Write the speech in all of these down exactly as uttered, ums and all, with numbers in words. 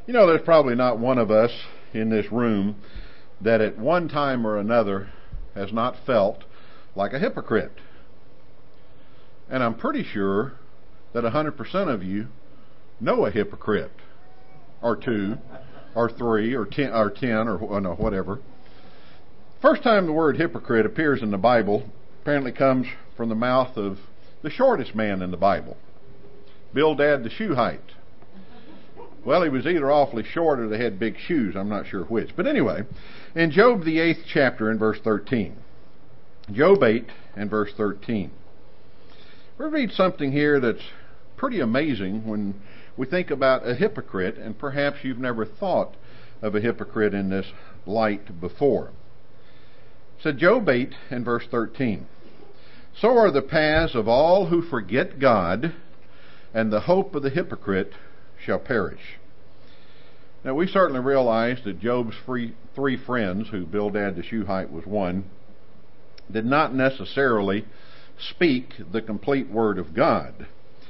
You know, there's probably not one of us in this room that at one time or another has not felt like a hypocrite. And I'm pretty sure that one hundred percent of you know a hypocrite, or two, or three, or ten, or ten, or no, whatever. First time the word hypocrite appears in the Bible apparently comes from the mouth of the shortest man in the Bible, Bildad the Shuhite. Well, he was either awfully short or they had big shoes. I'm not sure which. But anyway, in Job, the eighth chapter, in verse thirteen. Job eight and verse thirteen. We read something here that's pretty amazing when we think about a hypocrite, and perhaps you've never thought of a hypocrite in this light before. It said Job eight and verse thirteen. So are the paths of all who forget God, and the hope of the hypocrite shall perish. Now, we certainly realize that Job's free, three friends, who Bildad the Shuhite was one, did not necessarily speak the complete word of God.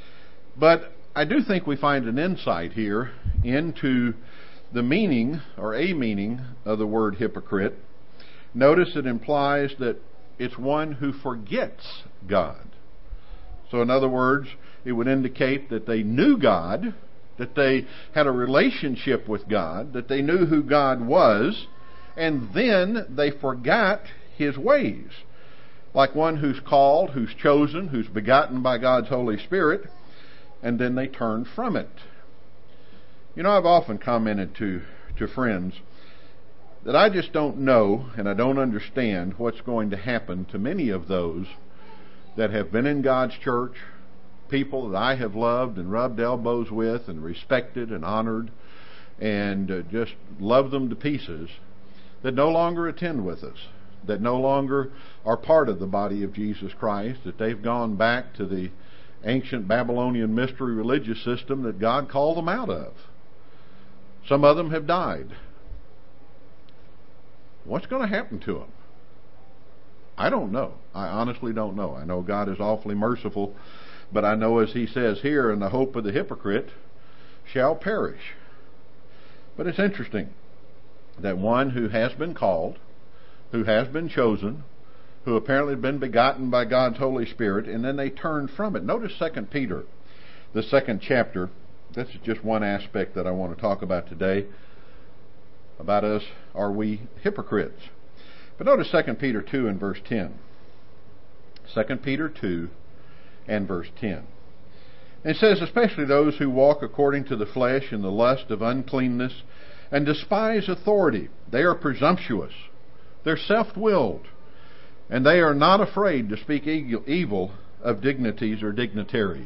But I do think we find an insight here into the meaning, or a meaning, of the word hypocrite. Notice it implies that it's one who forgets God. So in other words, it would indicate that they knew God, that they had a relationship with God, that they knew who God was, and then they forgot His ways. Like one who's called, who's chosen, who's begotten by God's Holy Spirit, and then they turn from it. You know, I've often commented to, to friends that I just don't know and I don't understand what's going to happen to many of those that have been in God's church, people that I have loved and rubbed elbows with and respected and honored and uh, just love them to pieces, that no longer attend with us, that no longer are part of the body of Jesus Christ, that they've gone back to the ancient Babylonian mystery religious system that God called them out of. Some of them have died. What's going to happen to them? I don't know. I honestly don't know. I know God is awfully merciful, but I know, as He says here, and the hope of the hypocrite shall perish. But it's interesting that one who has been called, who has been chosen, who apparently have been begotten by God's Holy Spirit, and then they turn from it. Notice Second Peter, the second chapter. This is just one aspect that I want to talk about today. About us, are we hypocrites? But notice Second Peter two and verse ten. Second Peter two and verse ten. It says, especially those who walk according to the flesh in the lust of uncleanness and despise authority. They are presumptuous. They're self-willed. And they are not afraid to speak evil of dignities or dignitaries.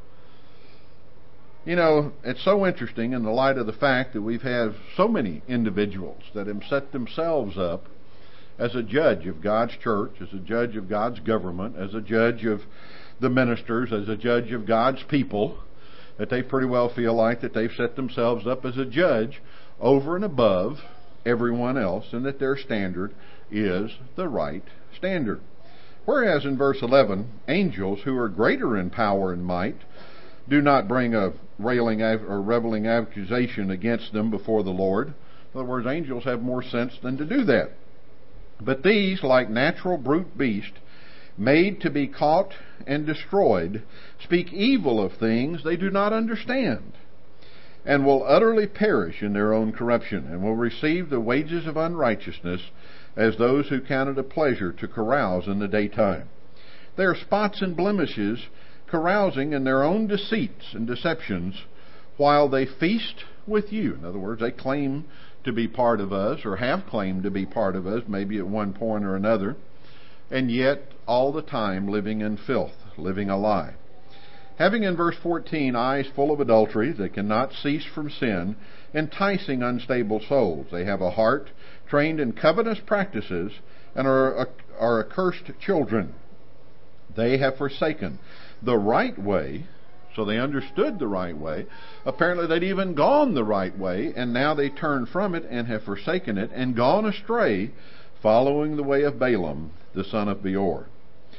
You know, it's so interesting in the light of the fact that we've had so many individuals that have set themselves up as a judge of God's church, as a judge of God's government, as a judge of the ministers, as a judge of God's people, that they pretty well feel like that they've set themselves up as a judge over and above everyone else, and that their standard is the right standard. Whereas in verse eleven, angels who are greater in power and might do not bring a railing or reveling accusation against them before the Lord. In other words, angels have more sense than to do that. But these, like natural brute beasts, made to be caught and destroyed, speak evil of things they do not understand, and will utterly perish in their own corruption, and will receive the wages of unrighteousness as those who count it a pleasure to carouse in the daytime. They are spots and blemishes, carousing in their own deceits and deceptions, while they feast with you. In other words, they claim to be part of us, or have claimed to be part of us, maybe at one point or another, and yet all the time living in filth, living a lie. Having in verse fourteen eyes full of adultery, they cannot cease from sin, enticing unstable souls. They have a heart trained in covetous practices, and are, are accursed children. They have forsaken the right way, so they understood the right way. Apparently they'd even gone the right way, and now they turn from it and have forsaken it and gone astray, following the way of Balaam, the son of Beor,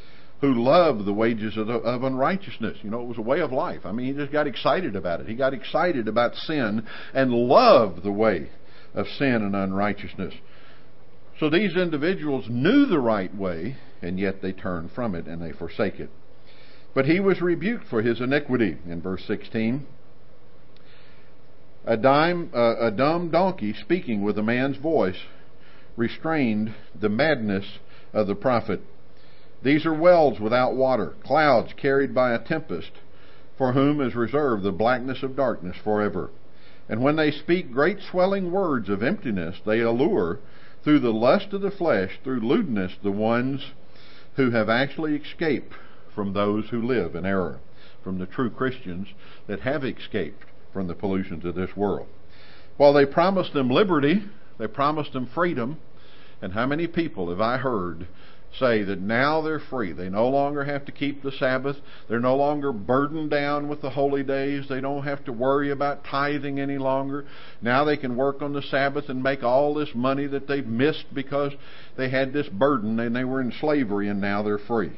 who loved the wages of, the, of unrighteousness. You know, it was a way of life. I mean, he just got excited about it. He got excited about sin and loved the way of sin and unrighteousness. So these individuals knew the right way, and yet they turn from it and they forsake it. But he was rebuked for his iniquity, in verse sixteen. A, dime, uh, a dumb donkey speaking with a man's voice restrained the madness of the prophet. These are wells without water, clouds carried by a tempest, for whom is reserved the blackness of darkness forever. And when they speak great swelling words of emptiness, they allure through the lust of the flesh, through lewdness, the ones who have actually escaped from those who live in error, from the true Christians that have escaped from the pollutions of this world. While they promised them liberty, they promised them freedom, and how many people have I heard say that now they're free? They no longer have to keep the Sabbath. They're no longer burdened down with the holy days. They don't have to worry about tithing any longer. Now they can work on the Sabbath and make all this money that they've missed because they had this burden and they were in slavery, and now they're free.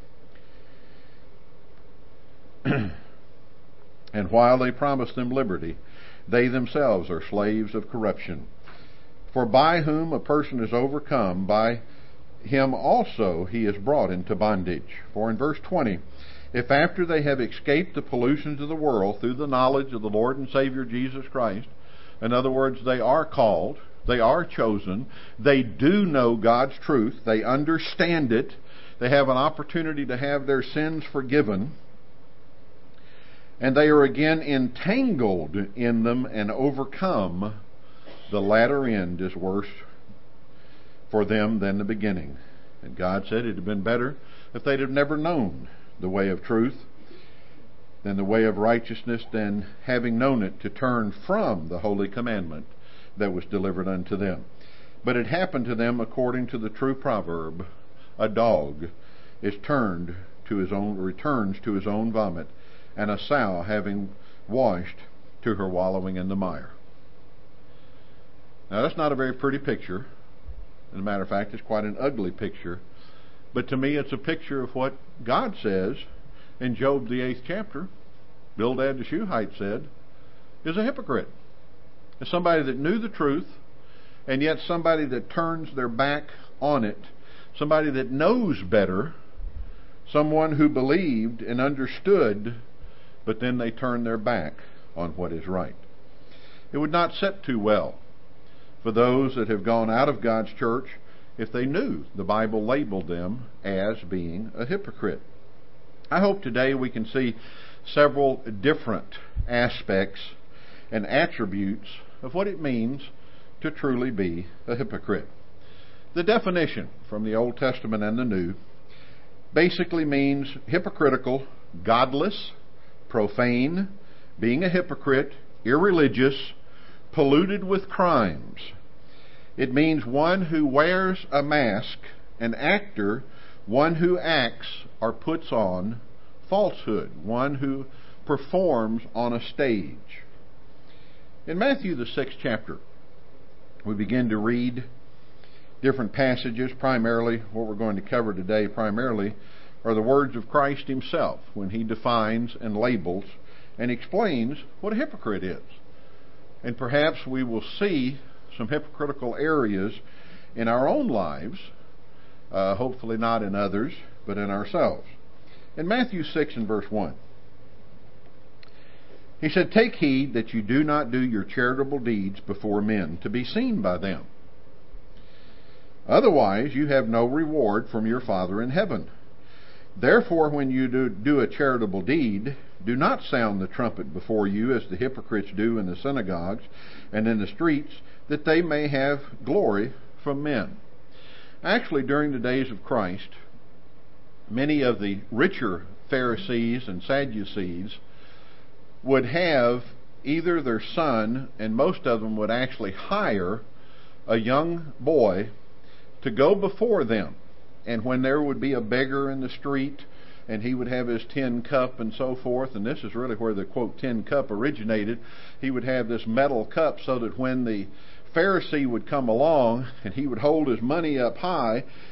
And while they promise them liberty, they themselves are slaves of corruption. For by whom a person is overcome, by him also he is brought into bondage. For in verse twenty, if after they have escaped the pollutions of the world through the knowledge of the Lord and Savior Jesus Christ, in other words, they are called, they are chosen, they do know God's truth, they understand it, they have an opportunity to have their sins forgiven, and they are again entangled in them and overcome, the latter end is worse for them than the beginning. And God said it would have been better if they'd have never known the way of truth, than the way of righteousness, than having known it to turn from the holy commandment that was delivered unto them. But it happened to them according to the true proverb, a dog is turned to his own, returns to his own vomit, and a sow having washed to her wallowing in the mire. Now that's not a very pretty picture. As a matter of fact, it's quite an ugly picture. But to me, it's a picture of what God says in Job, the eighth chapter. Bildad the Shuhite said, is a hypocrite. It's somebody that knew the truth, and yet somebody that turns their back on it. Somebody that knows better. Someone who believed and understood, but then they turn their back on what is right. It would not set too well for those that have gone out of God's church if they knew the Bible labeled them as being a hypocrite. I hope today we can see several different aspects and attributes of what it means to truly be a hypocrite. The definition from the Old Testament and the New basically means hypocritical, godless, profane, being a hypocrite, irreligious, polluted with crimes. It means one who wears a mask, an actor, one who acts or puts on falsehood, one who performs on a stage. In Matthew the sixth chapter, we begin to read different passages. Primarily, what we're going to cover today primarily are the words of Christ himself when he defines and labels and explains what a hypocrite is. And perhaps we will see some hypocritical areas in our own lives, uh, hopefully not in others, but in ourselves. In Matthew six and verse one, he said, take heed that you do not do your charitable deeds before men to be seen by them. Otherwise you have no reward from your Father in heaven. Therefore, when you do, do a charitable deed, do not sound the trumpet before you as the hypocrites do in the synagogues and in the streets, that they may have glory from men. Actually, during the days of Christ, many of the richer Pharisees and Sadducees would have either their son, and most of them would actually hire a young boy to go before them. And when there would be a beggar in the street, and he would have his tin cup and so forth, and this is really where the, quote, tin cup originated, he would have this metal cup so that when the Pharisee would come along and he would hold his money up high,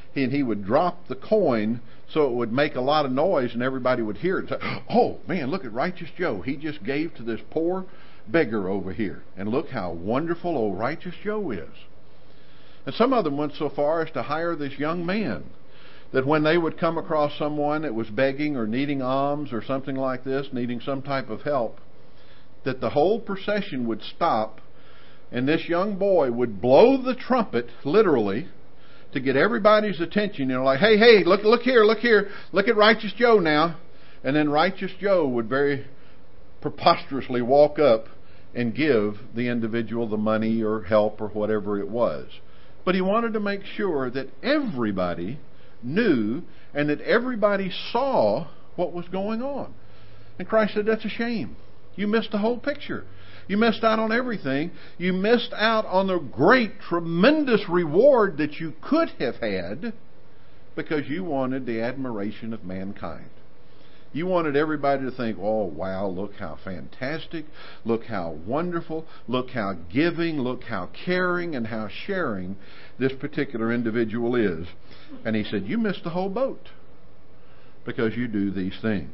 and he would drop the coin so it would make a lot of noise and everybody would hear it. Say, oh man, look at Righteous Joe. He just gave to this poor beggar over here. And look how wonderful old Righteous Joe is. And some of them went so far as to hire this young man, that when they would come across someone that was begging or needing alms or something like this, needing some type of help, that the whole procession would stop and this young boy would blow the trumpet, literally, to get everybody's attention. You know, like, hey, hey, look, look here, look here, look at Righteous Joe now. And then Righteous Joe would very preposterously walk up and give the individual the money or help or whatever it was. But he wanted to make sure that everybody knew and that everybody saw what was going on. And Christ said, that's a shame. You missed the whole picture. You missed out on everything. You missed out on the great, tremendous reward that you could have had because you wanted the admiration of mankind. You wanted everybody to think, oh, wow, look how fantastic, look how wonderful, look how giving, look how caring and how sharing this particular individual is. And he said, you missed the whole boat because you do these things.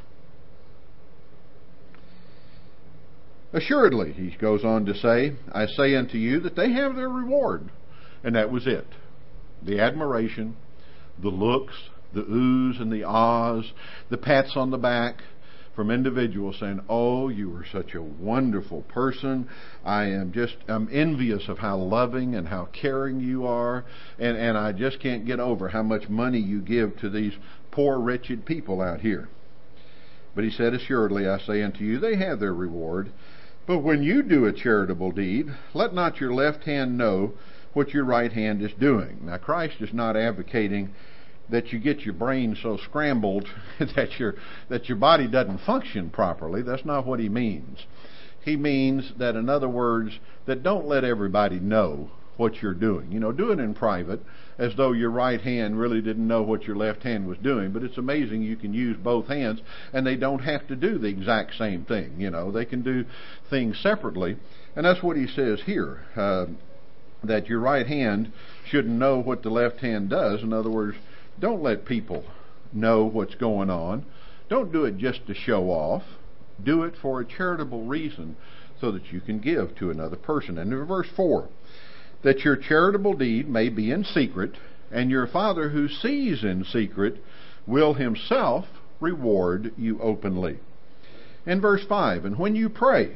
Assuredly, he goes on to say, I say unto you that they have their reward. And that was it. The admiration, the looks, the oohs and the ahs, the pats on the back from individuals saying, oh, you are such a wonderful person. I am just, I'm envious of how loving and how caring you are. And, and I just can't get over how much money you give to these poor, wretched people out here. But he said, assuredly, I say unto you, they have their reward. But when you do a charitable deed, let not your left hand know what your right hand is doing. Now, Christ is not advocating that you get your brain so scrambled that your that your body doesn't function properly. That's not what he means. He means that, in other words, that don't let everybody know what you're doing. You know, do it in private as though your right hand really didn't know what your left hand was doing. But it's amazing you can use both hands and they don't have to do the exact same thing. You know, they can do things separately. And that's what he says here, uh, that your right hand shouldn't know what the left hand does. In other words, don't let people know what's going on. Don't do it just to show off. Do it for a charitable reason so that you can give to another person. And in verse four, that your charitable deed may be in secret, and your Father who sees in secret will himself reward you openly. In verse five, and when you pray,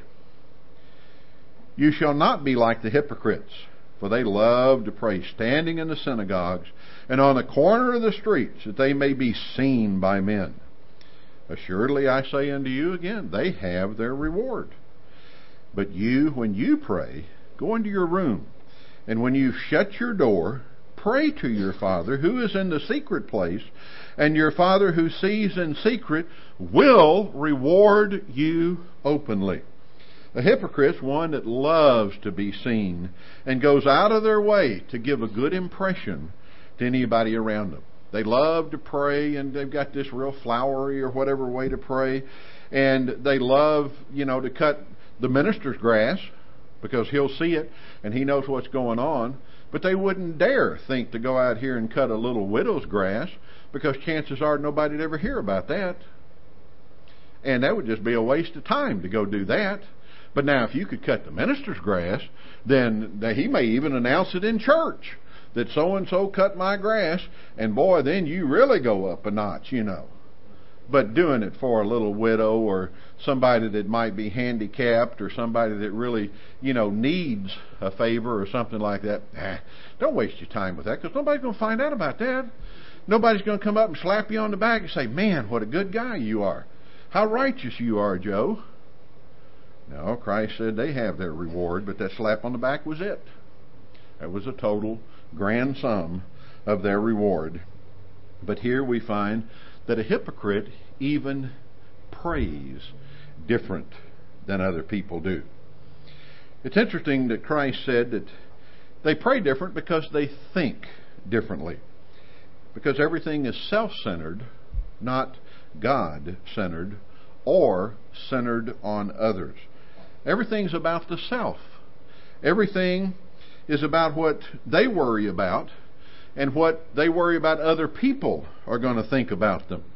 you shall not be like the hypocrites, for they love to pray standing in the synagogues and on the corner of the streets, that they may be seen by men. Assuredly, I say unto you again, they have their reward. But you, when you pray, go into your room, and when you shut your door, pray to your Father who is in the secret place, and your Father who sees in secret will reward you openly. A hypocrite's one that loves to be seen and goes out of their way to give a good impression to anybody around them. They love to pray, and they've got this real flowery or whatever way to pray, and they love, you know, to cut the minister's grass because he'll see it and he knows what's going on. But they wouldn't dare think to go out here and cut a little widow's grass because chances are nobody'd ever hear about that. And that would just be a waste of time to go do that. But now if you could cut the minister's grass, then he may even announce it in church that so-and-so cut my grass, and boy, then you really go up a notch, you know. But doing it for a little widow or somebody that might be handicapped or somebody that really, you know, needs a favor or something like that, nah, don't waste your time with that, because nobody's going to find out about that. Nobody's going to come up and slap you on the back and say, man, what a good guy you are. How righteous you are, Joe. No, Christ said they have their reward, but that slap on the back was it. That was a total grand sum of their reward. But here we find that a hypocrite even prays different than other people do. It's interesting that Christ said that they pray different because they think differently. Because everything is self-centered, not God-centered or centered on others. Everything's about the self. Everything is about what they worry about and what they worry about other people are going to think about them.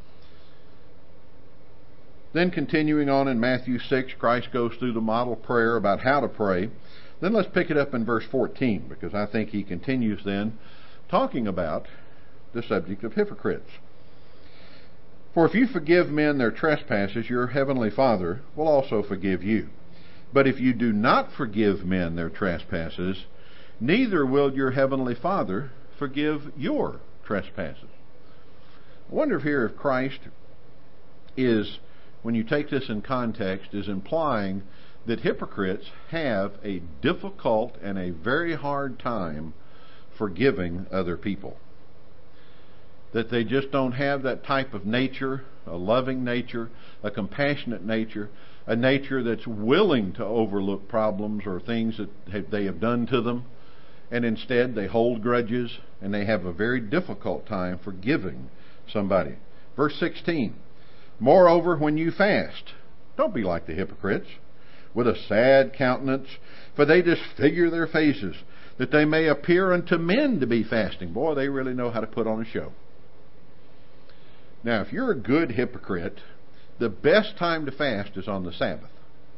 Then continuing on in Matthew six, Christ goes through the model prayer about how to pray. Then let's pick it up in verse fourteen, because I think he continues then talking about the subject of hypocrites. For if you forgive men their trespasses, your heavenly Father will also forgive you. But if you do not forgive men their trespasses, neither will your heavenly Father forgive your trespasses. I wonder if here if Christ is, when you take this in context, is implying that hypocrites have a difficult and a very hard time forgiving other people. That they just don't have that type of nature, a loving nature, a compassionate nature, a nature that's willing to overlook problems or things that they have done to them, and instead they hold grudges and they have a very difficult time forgiving somebody. Verse sixteen, moreover, when you fast, don't be like the hypocrites, with a sad countenance, for they disfigure their faces, that they may appear unto men to be fasting. Boy, they really know how to put on a show. Now, if you're a good hypocrite, the best time to fast is on the Sabbath.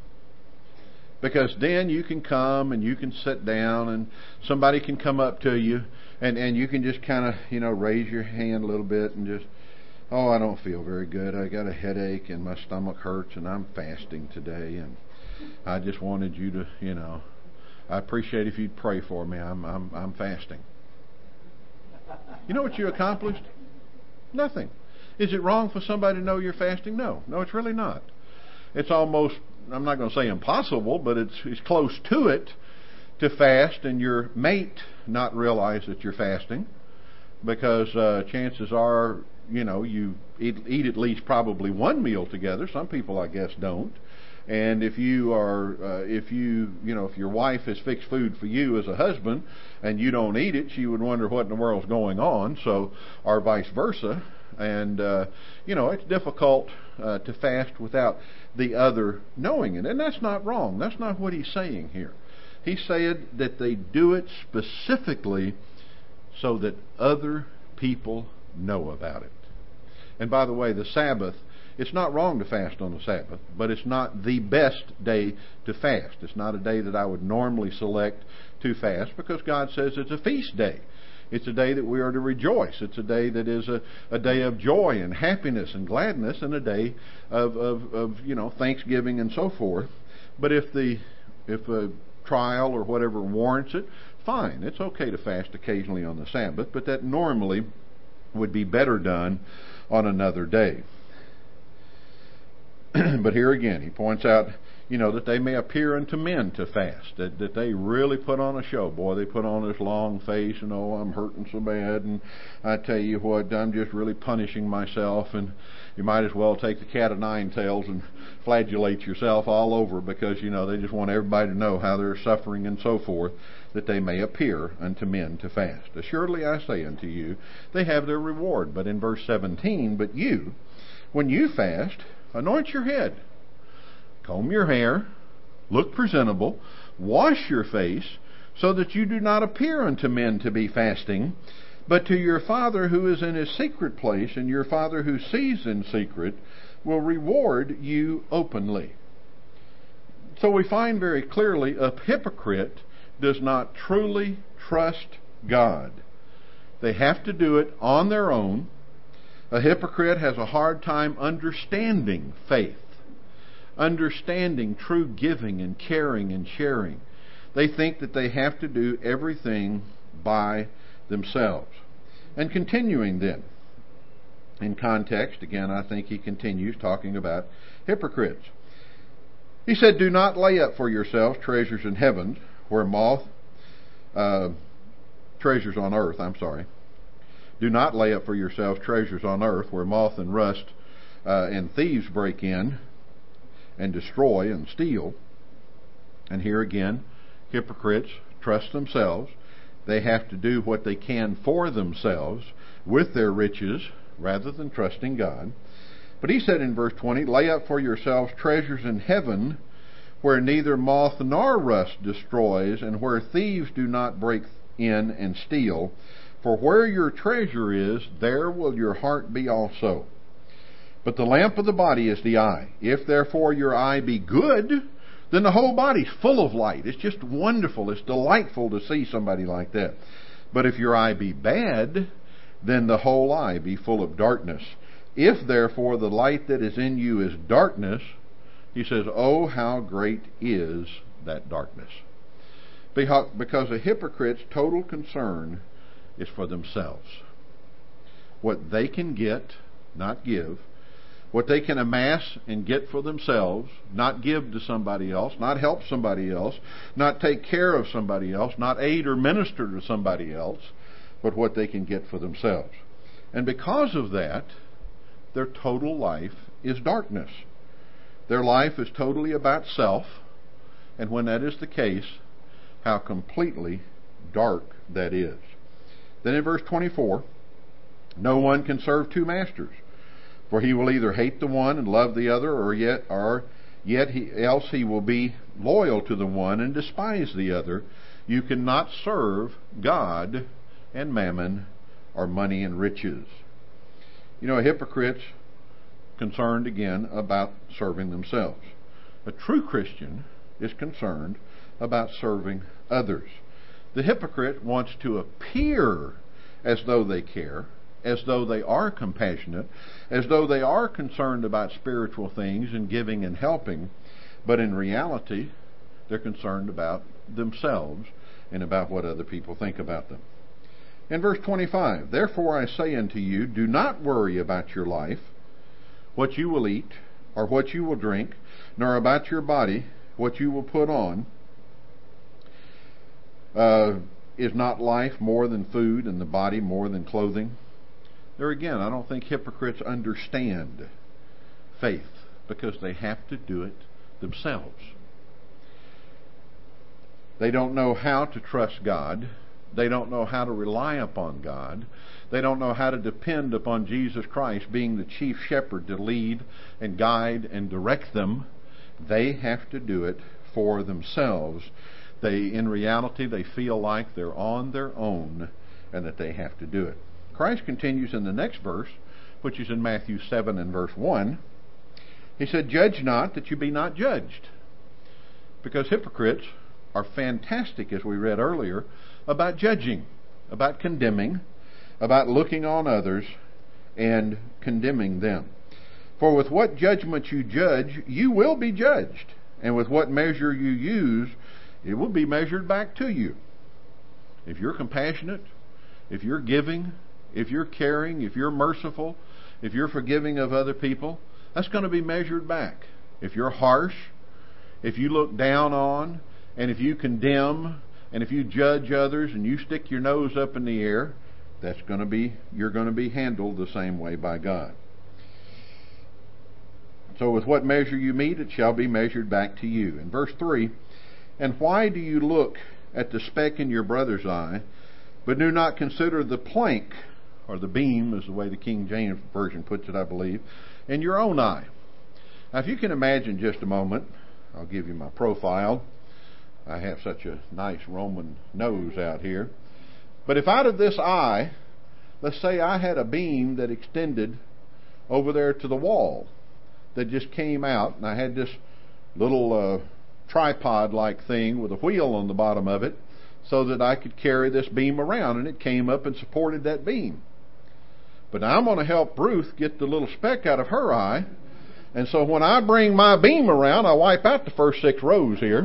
Because then you can come and you can sit down and somebody can come up to you and, and you can just kind of, you know, raise your hand a little bit and just, oh, I don't feel very good. I got a headache and my stomach hurts and I'm fasting today and I just wanted you to, you know, I appreciate if you'd pray for me. I'm I'm I'm fasting. You know what you accomplished? Nothing. Is it wrong for somebody to know you're fasting? No. No, it's really not. It's almost, I'm not going to say impossible, but it's, it's close to it to fast and your mate not realize that you're fasting, because uh, chances are, you know, you eat, eat at least probably one meal together. Some people, I guess, don't. And if you are, uh, if you, you know, if your wife has fixed food for you as a husband and you don't eat it, she would wonder what in the world's going on. So, or vice versa. And, uh, you know, it's difficult uh, to fast without the other knowing it. And that's not wrong. That's not what he's saying here. He said that they do it specifically so that other people know about it. And by the way, the Sabbath, it's not wrong to fast on the Sabbath, but it's not the best day to fast. It's not a day that I would normally select to fast, because God says it's a feast day. It's a day that we are to rejoice. It's a day that is a, a day of joy and happiness and gladness, and a day of, of, of you know thanksgiving and so forth. But if the if a trial or whatever warrants it, fine. It's okay to fast occasionally on the Sabbath, but that normally would be better done on another day. But here again, he points out, you know, that they may appear unto men to fast, that, that they really put on a show. Boy, they put on this long face and, oh, I'm hurting so bad, and I tell you what, I'm just really punishing myself, and you might as well take the cat of nine tails and flagellate yourself all over, because, you know, they just want everybody to know how they're suffering and so forth, that they may appear unto men to fast. Assuredly I say unto you, they have their reward. But in verse seventeen, but you, when you fast, anoint your head, comb your hair, look presentable, wash your face, so that you do not appear unto men to be fasting, but to your Father who is in his secret place, and your Father who sees in secret will reward you openly. So we find very clearly a hypocrite does not truly trust God. They have to do it on their own. A hypocrite has a hard time understanding faith, understanding true giving and caring and sharing. They think that they have to do everything by themselves. And continuing then, in context, again, I think he continues talking about hypocrites. He said, do not lay up for yourselves treasures in heaven, where moth, uh, treasures on earth, I'm sorry. Do not lay up for yourselves treasures on earth, where moth and rust uh, and thieves break in and destroy and steal. And here again, hypocrites trust themselves. They have to do what they can for themselves with their riches rather than trusting God. But he said in verse twenty, lay up for yourselves treasures in heaven, where neither moth nor rust destroys, and where thieves do not break in and steal. For where your treasure is, there will your heart be also. But the lamp of the body is the eye. If therefore your eye be good, then the whole body's full of light. It's just wonderful. It's delightful to see somebody like that. But if your eye be bad, then the whole eye be full of darkness. If therefore the light that is in you is darkness, he says, oh, how great is that darkness. Because a hypocrite's total concern is for themselves. What they can get, not give. What they can amass and get for themselves, not give to somebody else, not help somebody else, not take care of somebody else, not aid or minister to somebody else, but what they can get for themselves. And because of that, their total life is darkness. Their life is totally about self, and when that is the case, how completely dark that is. Then in verse twenty-four, no one can serve two masters, for he will either hate the one and love the other, or yet or yet he, else he will be loyal to the one and despise the other. You cannot serve God and mammon, or money and riches. You know, a hypocrite's concerned again about serving themselves. A true Christian is concerned about serving others. The hypocrite wants to appear as though they care, as though they are compassionate, as though they are concerned about spiritual things and giving and helping, but in reality, they're concerned about themselves and about what other people think about them. In verse twenty-five, therefore I say unto you, do not worry about your life, what you will eat, or what you will drink, nor about your body, what you will put on. Uh, is not life more than food, and the body more than clothing? There again, I don't think hypocrites understand faith, because they have to do it themselves. They don't know how to trust God. They don't know how to rely upon God. They don't know how to depend upon Jesus Christ being the chief shepherd to lead and guide and direct them. They have to do it for themselves. They, in reality, they feel like they're on their own and that they have to do it. Christ continues in the next verse, which is in Matthew seven and verse one. He said, judge not that you be not judged. Because hypocrites are fantastic, as we read earlier, about judging, about condemning, about looking on others and condemning them. For with what judgment you judge, you will be judged. And with what measure you use, it will be measured back to you. If you're compassionate, if you're giving, if you're caring, if you're merciful, if you're forgiving of other people, that's going to be measured back. If you're harsh, if you look down on, and if you condemn, and if you judge others and you stick your nose up in the air, that's going to be, you're going to be handled the same way by God. So with what measure you meet, it shall be measured back to you. In verse three, and why do you look at the speck in your brother's eye, but do not consider the plank, or the beam is the way the King James Version puts it, I believe, in your own eye? Now if you can imagine just a moment, I'll give you my profile. I have such a nice Roman nose out here. But if out of this eye, let's say I had a beam that extended over there to the wall, that just came out, and I had this little uh, tripod-like thing with a wheel on the bottom of it, so that I could carry this beam around, and it came up and supported that beam. But now I'm going to help Ruth get the little speck out of her eye, and so when I bring my beam around, I wipe out the first six rows here.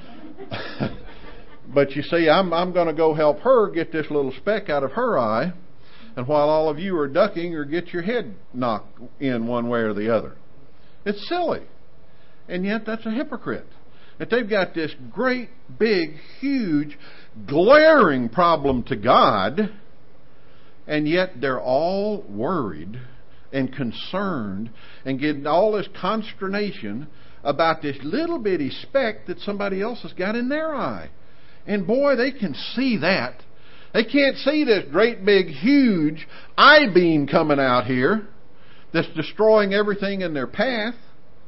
But you see, I'm, I'm going to go help her get this little speck out of her eye, and while all of you are ducking or get your head knocked in one way or the other. It's silly. And yet that's a hypocrite. That they've got this great, big, huge, glaring problem to God, and yet they're all worried and concerned and getting all this consternation about this little bitty speck that somebody else has got in their eye. And boy, they can see that. They can't see this great big huge eye beam coming out here that's destroying everything in their path.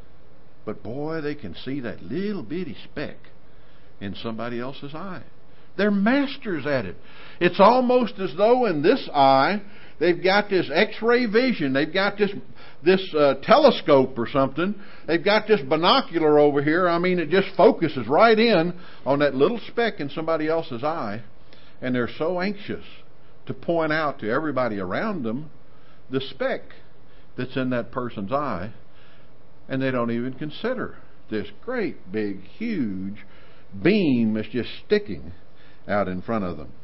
But boy, they can see that little bitty speck in somebody else's eye. They're masters at it. It's almost as though in this eye they've got this X-ray vision. They've got this this uh, telescope or something. They've got this binocular over here. I mean, it just focuses right in on that little speck in somebody else's eye. And they're so anxious to point out to everybody around them the speck that's in that person's eye. And they don't even consider this great, big, huge beam that's just sticking out in front of them.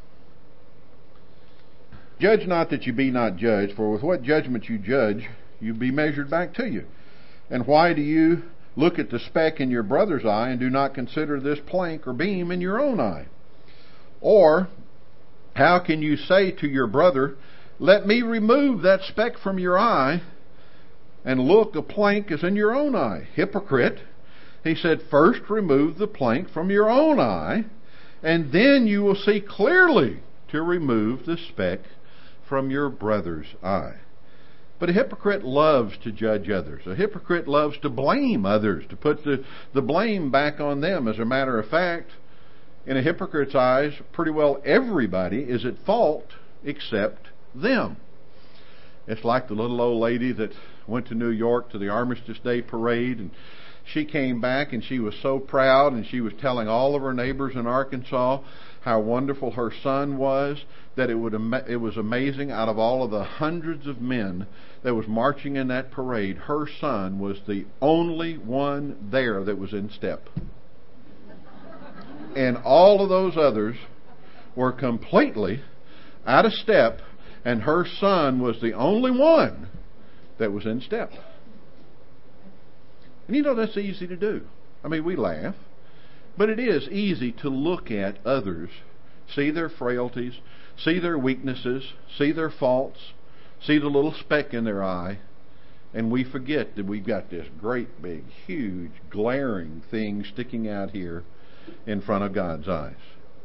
Judge not that you be not judged, for with what judgment you judge, you be measured back to you. And why do you look at the speck in your brother's eye and do not consider this plank or beam in your own eye? Or how can you say to your brother, let me remove that speck from your eye, and look, a plank is in your own eye? Hypocrite. He said, first remove the plank from your own eye, and then you will see clearly to remove the speck from your brother's eye. But a hypocrite loves to judge others. A hypocrite loves to blame others, to put the, the blame back on them. As a matter of fact, in a hypocrite's eyes, pretty well everybody is at fault except them. It's like the little old lady that went to New York to the Armistice Day parade, and she came back and she was so proud, and she was telling all of her neighbors in Arkansas how wonderful her son was, that it would it was amazing. Out of all of the hundreds of men that was marching in that parade, her son was the only one there that was in step. And all of those others were completely out of step, and her son was the only one that was in step. And you know, that's easy to do. I mean, we laugh, but it is easy to look at others, see their frailties, see their weaknesses, see their faults, see the little speck in their eye, and we forget that we've got this great big, huge, glaring thing sticking out here in front of God's eyes.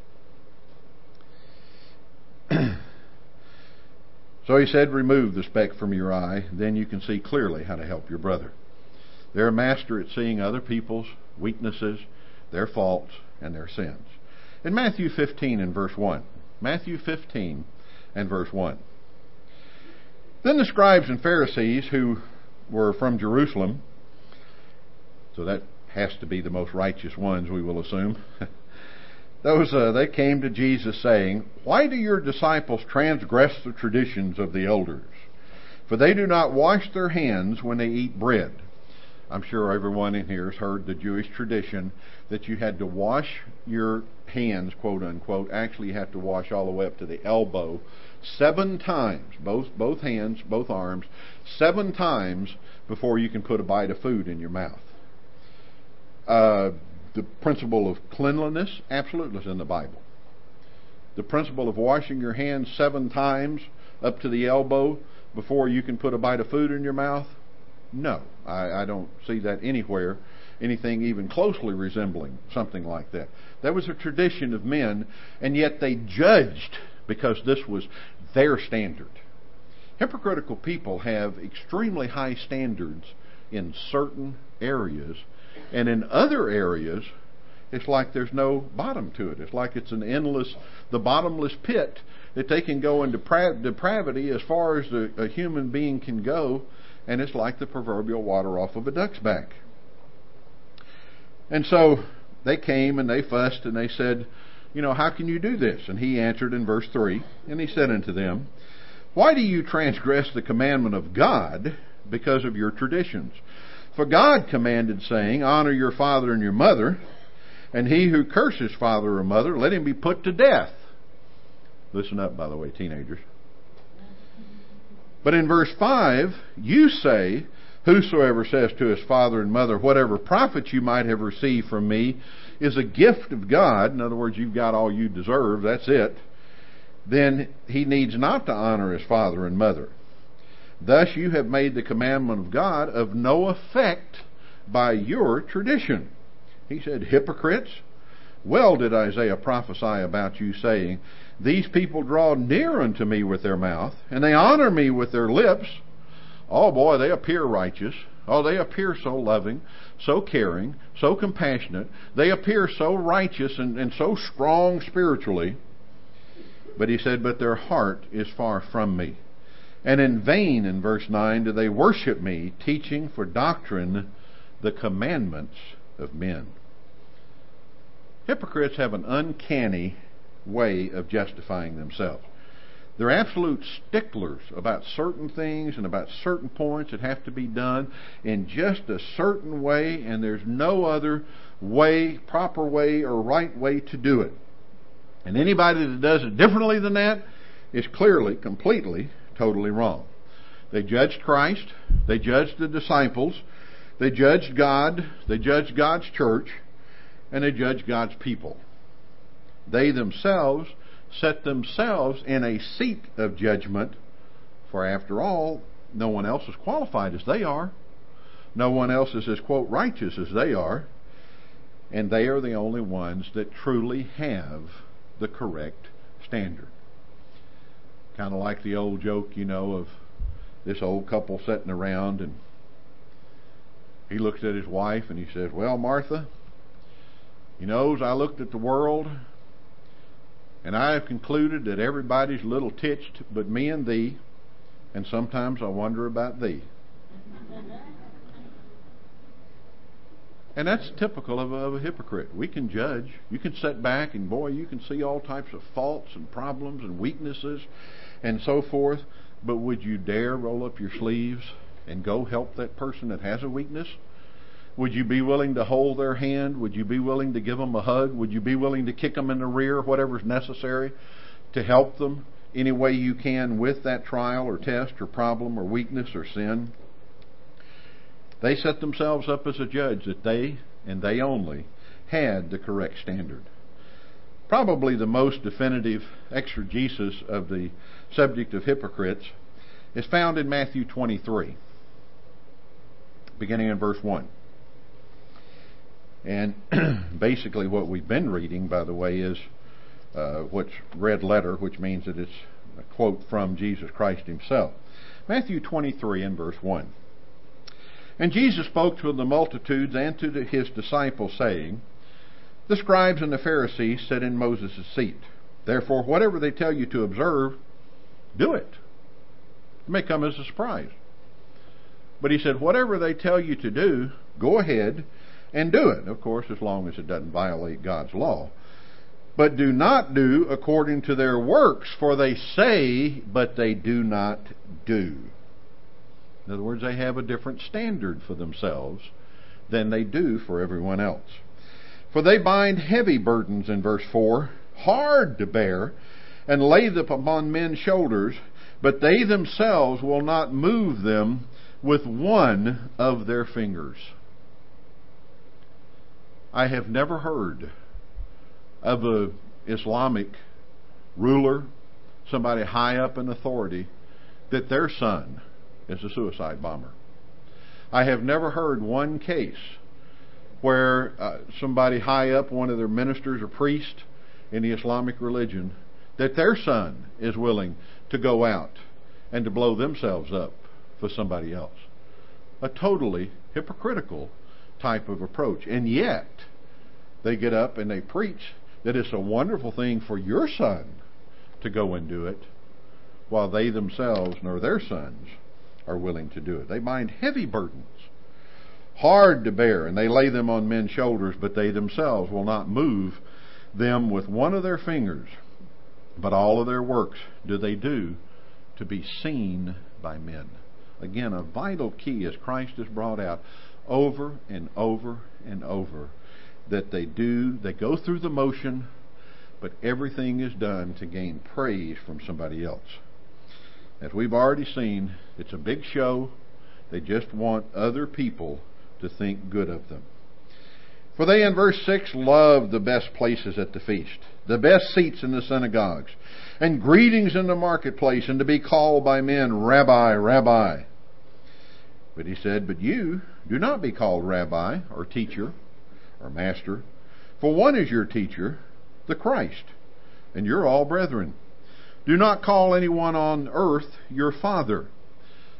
So he said, remove the speck from your eye, then you can see clearly how to help your brother. They're a master at seeing other people's weaknesses, their faults, and their sins. In Matthew fifteen and verse one, Matthew fifteen and verse one. Then the scribes and Pharisees who were from Jerusalem, so that has to be the most righteous ones, we will assume, those uh, they came to Jesus saying, why do your disciples transgress the traditions of the elders? For they do not wash their hands when they eat bread. I'm sure everyone in here has heard the Jewish tradition that you had to wash your hands, quote unquote. Actually, you have to wash all the way up to the elbow seven times, both both hands, both arms, seven times before you can put a bite of food in your mouth. Uh, the principle of cleanliness, absolutely, is in the Bible. The principle of washing your hands seven times up to the elbow before you can put a bite of food in your mouth, no, I, I don't see that anywhere, anything even closely resembling something like that. That was a tradition of men, and yet they judged because this was their standard. Hypocritical people have extremely high standards in certain areas, and in other areas, it's like there's no bottom to it. It's like it's an endless, the bottomless pit that they can go into depra- depravity as far as the, a human being can go, and it's like the proverbial water off of a duck's back. And so they came and they fussed and they said, you know, how can you do this? And he answered in verse three, and he said unto them, why do you transgress the commandment of God because of your traditions? For God commanded, saying, honor your father and your mother, and he who curses father or mother, let him be put to death. Listen up, by the way, teenagers. But in verse five, you say, whosoever says to his father and mother, whatever profit you might have received from me is a gift of God, in other words, you've got all you deserve, that's it, then he needs not to honor his father and mother. Thus you have made the commandment of God of no effect by your tradition. He said, hypocrites, well did Isaiah prophesy about you, saying, these people draw near unto me with their mouth, and they honor me with their lips. Oh boy, they appear righteous. Oh, they appear so loving, so caring, so compassionate. They appear so righteous and, and so strong spiritually. But he said, but their heart is far from me. And in vain, in verse nine, do they worship me, teaching for doctrine the commandments of men. Hypocrites have an uncanny way of justifying themselves. They're absolute sticklers about certain things and about certain points that have to be done in just a certain way, and there's no other way, proper way, or right way to do it. And anybody that does it differently than that is clearly, completely, totally wrong. They judged Christ, they judged the disciples, they judged God, they judged God's church, and they judged God's people. They themselves set themselves in a seat of judgment, for after all, no one else is qualified as they are. No one else is as, quote, righteous as they are. And they are the only ones that truly have the correct standard. Kind of like the old joke, you know, of this old couple sitting around, and he looks at his wife and he says, well, Martha, you know, as I looked at the world, and I have concluded that everybody's a little titched but me and thee, and sometimes I wonder about thee. And that's typical of a, of a hypocrite. We can judge. You can sit back and, boy, you can see all types of faults and problems and weaknesses and so forth, but would you dare roll up your sleeves and go help that person that has a weakness? Would you be willing to hold their hand? Would you be willing to give them a hug? Would you be willing to kick them in the rear, whatever's necessary, to help them any way you can with that trial or test or problem or weakness or sin? They set themselves up as a judge that they, and they only, had the correct standard. Probably the most definitive exegesis of the subject of hypocrites is found in Matthew twenty-three, beginning in verse one. And basically what we've been reading, by the way, is uh, what's red letter, which means that it's a quote from Jesus Christ himself. Matthew twenty-three and verse one. And Jesus spoke to the multitudes and to his disciples, saying, the scribes and the Pharisees sit in Moses' seat. Therefore, whatever they tell you to observe, do it. It may come as a surprise. But he said, whatever they tell you to do, go ahead and do it. Of course, as long as it doesn't violate God's law. But do not do according to their works, for they say, but they do not do. In other words, they have a different standard for themselves than they do for everyone else. For they bind heavy burdens, in verse four, hard to bear, and lay them upon men's shoulders, but they themselves will not move them with one of their fingers. I have never heard of an Islamic ruler, somebody high up in authority, that their son is a suicide bomber. I have never heard one case where uh, somebody high up, one of their ministers or priests in the Islamic religion, that their son is willing to go out and to blow themselves up for somebody else. A totally hypocritical type of approach. And yet, they get up and they preach that it's a wonderful thing for your son to go and do it, while they themselves nor their sons are willing to do it. They bind heavy burdens, hard to bear, and they lay them on men's shoulders, but they themselves will not move them with one of their fingers. But all of their works do they do to be seen by men. Again, a vital key, as Christ has brought out over and over and over, that they do, they go through the motion, but everything is done to gain praise from somebody else. As we've already seen, it's a big show. They just want other people to think good of them. For they, in verse six, love the best places at the feast, the best seats in the synagogues, and greetings in the marketplace, and to be called by men, Rabbi, Rabbi. But he said, but you do not be called Rabbi, or teacher, or master, for one is your teacher, the Christ, and you're all brethren. Do not call anyone on earth your father,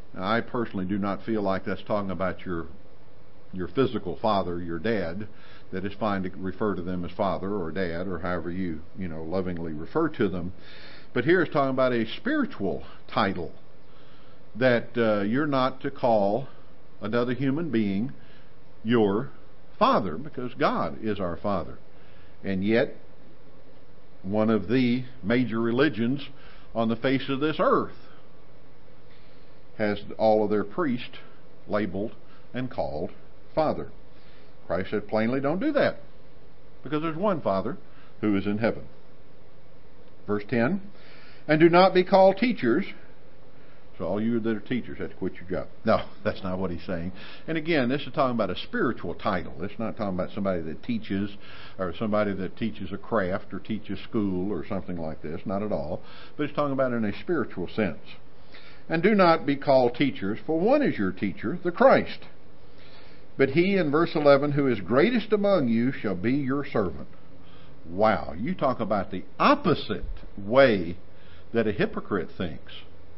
Now, I personally do not feel like that's talking about your your physical father, your dad, that it's fine to refer to them as father or dad or however you, you know, lovingly refer to them. But here it's talking about a spiritual title, that uh, you're not to call another human being your father, because God is our Father. And yet, one of the major religions on the face of this earth has all of their priests labeled and called Father. Christ said plainly, don't do that, because there's one Father who is in heaven. Verse ten, and do not be called teachers. So all you that are teachers have to quit your job. No, that's not what he's saying. And again, this is talking about a spiritual title. It's not talking about somebody that teaches, or somebody that teaches a craft or teaches school or something like this. Not at all. But it's talking about in a spiritual sense. And do not be called teachers, for one is your teacher, the Christ. But he, in verse eleven, who is greatest among you shall be your servant. Wow, you talk about the opposite way that a hypocrite thinks.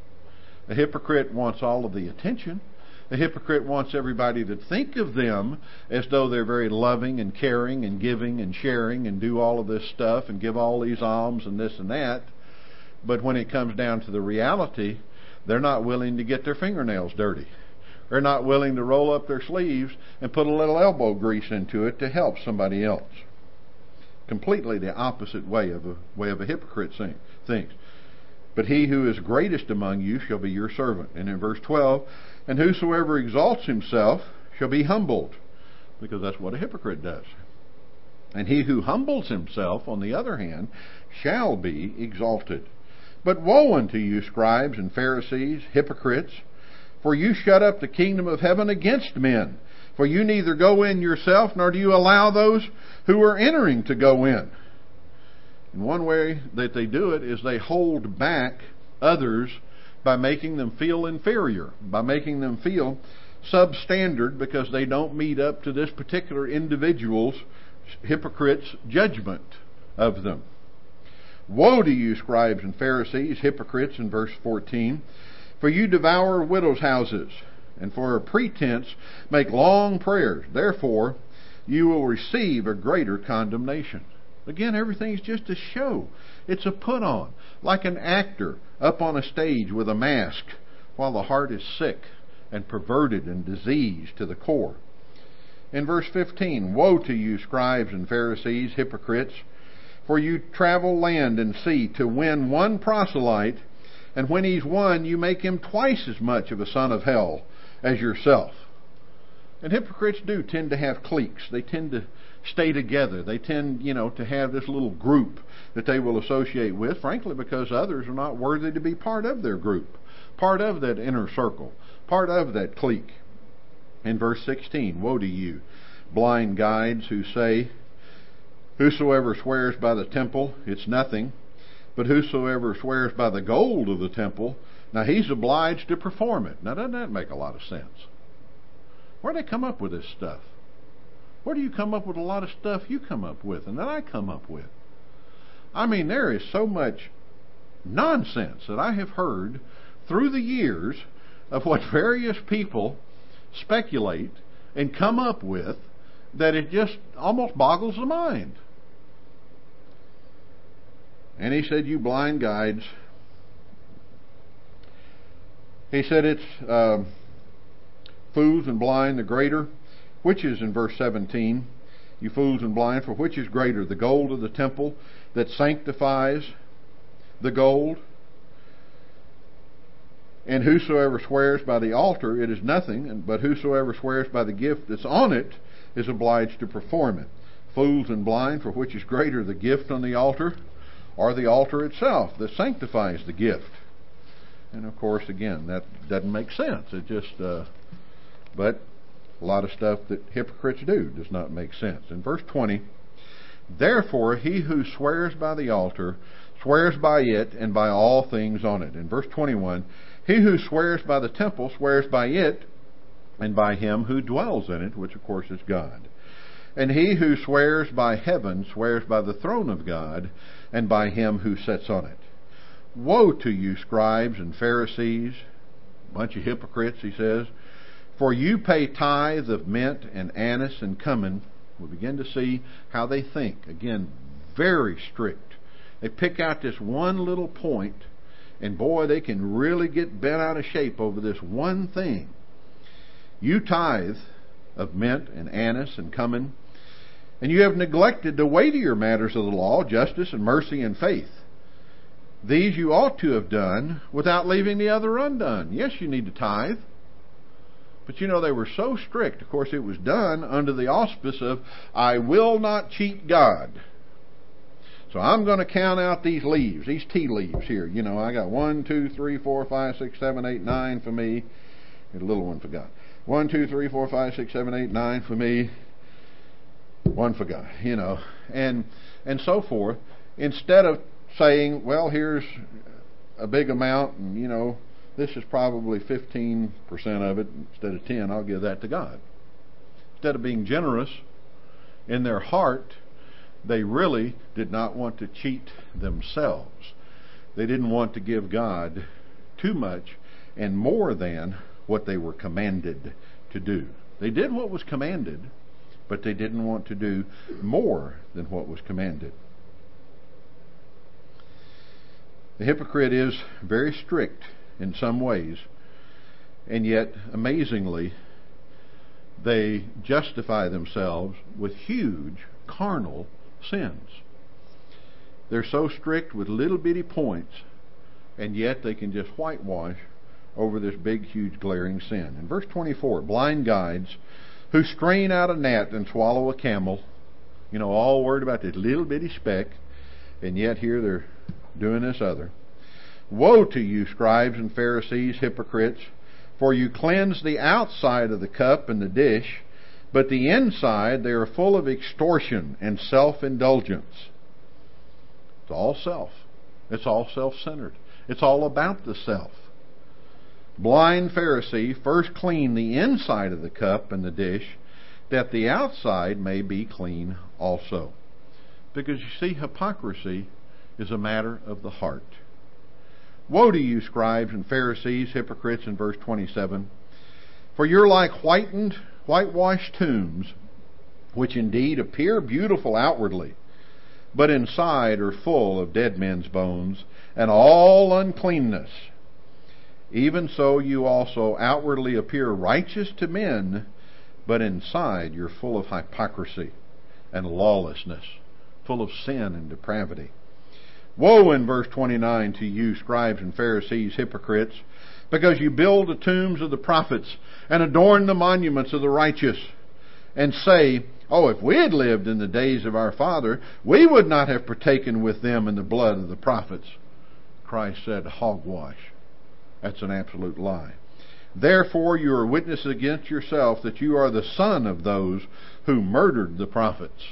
A hypocrite wants all of the attention. A hypocrite wants everybody to think of them as though they're very loving and caring and giving and sharing and do all of this stuff and give all these alms and this and that. But when it comes down to the reality, they're not willing to get their fingernails dirty. They're not willing to roll up their sleeves and put a little elbow grease into it to help somebody else. Completely the opposite way of a way of a hypocrite thinks. But he who is greatest among you shall be your servant. And in verse twelve, and whosoever exalts himself shall be humbled, because that's what a hypocrite does. And he who humbles himself, on the other hand, shall be exalted. But woe unto you, scribes and Pharisees, hypocrites, for you shut up the kingdom of heaven against men. For you neither go in yourself, nor do you allow those who are entering to go in. And one way that they do it is they hold back others by making them feel inferior, by making them feel substandard, because they don't meet up to this particular individual's, hypocrite's, judgment of them. Woe to you, scribes and Pharisees, hypocrites, in verse fourteen, for you devour widows' houses, and for a pretense make long prayers. Therefore you will receive a greater condemnation. Again, everything's just a show. It's a put-on, like an actor up on a stage with a mask, while the heart is sick and perverted and diseased to the core. In verse fifteen, woe to you, scribes and Pharisees, hypocrites, for you travel land and sea to win one proselyte, and when he's won, you make him twice as much of a son of hell as yourself. And hypocrites do tend to have cliques. They tend to stay together. They tend, you know, to have this little group that they will associate with, frankly, because others are not worthy to be part of their group, part of that inner circle, part of that clique. In verse sixteen, woe to you, blind guides, who say, whosoever swears by the temple, it's nothing, but whosoever swears by the gold of the temple, now he's obliged to perform it. Now, doesn't that make a lot of sense? Where do they come up with this stuff? Where do you come up with a lot of stuff you come up with and that I come up with? I mean, there is so much nonsense that I have heard through the years of what various people speculate and come up with, that it just almost boggles the mind. And he said, you blind guides. He said it's uh, fools and blind, the greater. Which is in verse seventeen, you fools and blind, for which is greater, the gold of the temple that sanctifies the gold? And whosoever swears by the altar, it is nothing, but whosoever swears by the gift that's on it is obliged to perform it. Fools and blind, for which is greater, the gift on the altar, or the altar itself that sanctifies the gift? And of course, again, that doesn't make sense. It just, uh, but a lot of stuff that hypocrites do does not make sense. In verse twenty, therefore he who swears by the altar swears by it and by all things on it. In verse twenty-one, he who swears by the temple swears by it and by him who dwells in it, which of course is God. And he who swears by heaven swears by the throne of God and by him who sits on it. Woe to you, scribes and Pharisees, bunch of hypocrites, he says. For you pay tithe of mint and anise and cumin. We begin to see how they think. Again, very strict. They pick out this one little point, and boy, they can really get bent out of shape over this one thing. You tithe of mint and anise and cumin, and you have neglected the weightier matters of the law, justice and mercy and faith. These you ought to have done without leaving the other undone. Yes, you need to tithe. But you know, they were so strict. Of course, it was done under the auspice of, I will not cheat God. So I'm going to count out these leaves, these tea leaves here. You know, I got one, two, three, four, five, six, seven, eight, nine for me. And a little one for God. One, two, three, four, five, six, seven, eight, nine for me. One for God, you know. And and so forth. Instead of saying, well, here's a big amount, and, you know, this is probably fifteen percent of it instead of ten, I'll give that to God. Instead of being generous in their heart, they really did not want to cheat themselves. They didn't want to give God too much and more than what they were commanded to do. They did what was commanded, but they didn't want to do more than what was commanded. The hypocrite is very strict in some ways, and yet, amazingly, they justify themselves with huge carnal sins. They're so strict with little bitty points, and yet they can just whitewash over this big, huge, glaring sin. In verse twenty-four, blind guides who strain out a gnat and swallow a camel, you know, all worried about this little bitty speck, and yet here they're doing this other. Woe to you, scribes and Pharisees, hypocrites, for you cleanse the outside of the cup and the dish, but the inside they are full of extortion and self-indulgence. It's all self. It's all self-centered. It's all about the self. Blind Pharisee, first clean the inside of the cup and the dish, that the outside may be clean also. Because you see, hypocrisy is a matter of the heart. Woe to you, scribes and Pharisees, hypocrites, in verse twenty-seven. For you're like whitened, whitewashed tombs, which indeed appear beautiful outwardly, but inside are full of dead men's bones and all uncleanness. Even so you also outwardly appear righteous to men, but inside you're full of hypocrisy and lawlessness, full of sin and depravity. Woe, in verse twenty-nine, to you, scribes and Pharisees, hypocrites, because you build the tombs of the prophets and adorn the monuments of the righteous, and say, oh, if we had lived in the days of our father, we would not have partaken with them in the blood of the prophets. Christ said, hogwash. That's an absolute lie. Therefore you are witnesses against yourself that you are the son of those who murdered the prophets.